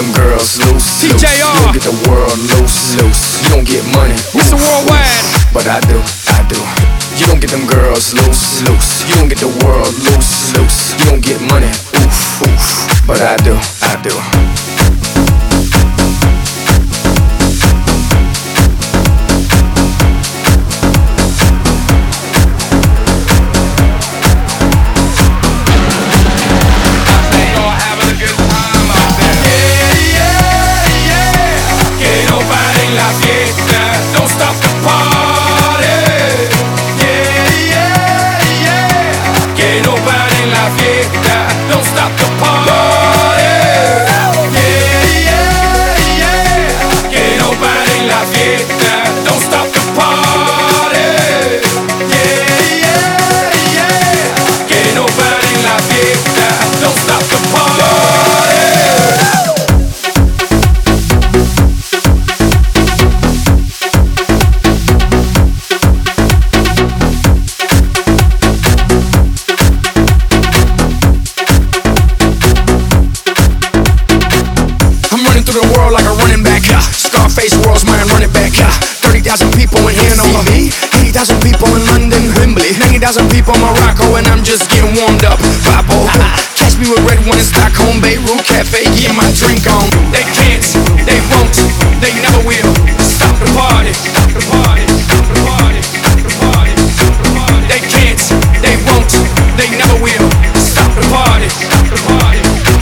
them girls loose, loose. TJR. You don't get the world loose, loose. You don't get money, Mr. Worldwide. but I do, I do. You don't get them girls loose, loose. You don't get the world loose, loose. You don't get money, oof, oof. But I do, I do. Don't stop the party. Yeah, yeah, yeah. Que no paren la fiesta. Don't stop the party. Yeah, yeah, yeah. Que no paren la fiesta. Don't stop the party. Yeah, yeah, yeah. Que no paren la fiesta. Don't stop the party. Through the world like a running back, Scarface world's mine, running back. 30,000 people in here know me. 80,000 people in London, Wembley. 90,000 people in Morocco, and I'm just getting warmed up. Papo, catch me with red one in Stockholm, Beirut Cafe, get my drink on. They can't, they won't, they never will stop the party. Stop the party. Stop the party. Stop the party. Stop the party. They can't, they won't, they never will stop the party. Stop the party.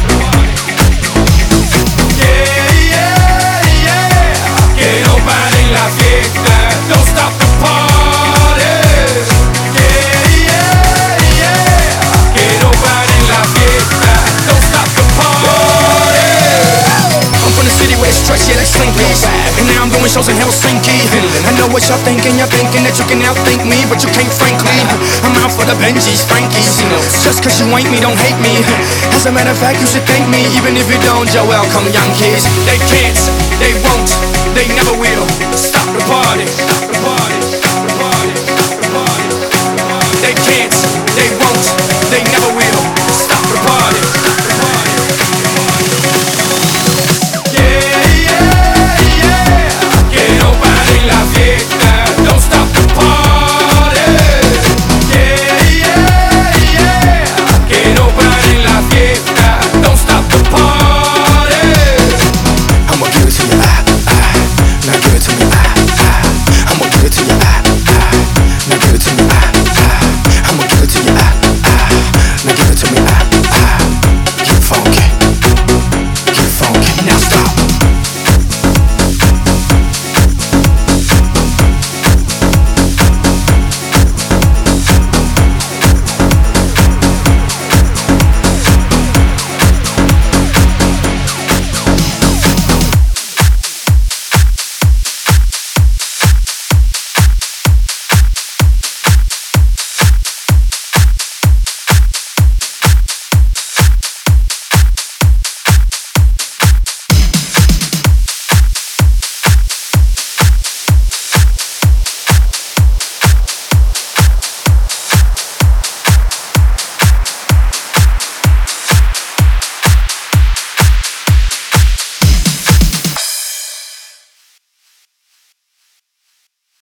La fiesta, don't stop the party. Yeah, yeah, yeah. Que no paren la fiesta, don't stop the party. I'm from the city where it's stretchy like Slinkies, and now I'm doing shows in Helsinki. I know what y'all thinking, you're thinking that you can outthink me, but you can't frankly. I'm out for the Benjis, Frankies. Just cause you ain't me, don't hate me. As a matter of fact, you should thank me, even if you don't, you're welcome, young kids. They can't, they won't, they never will stop the party.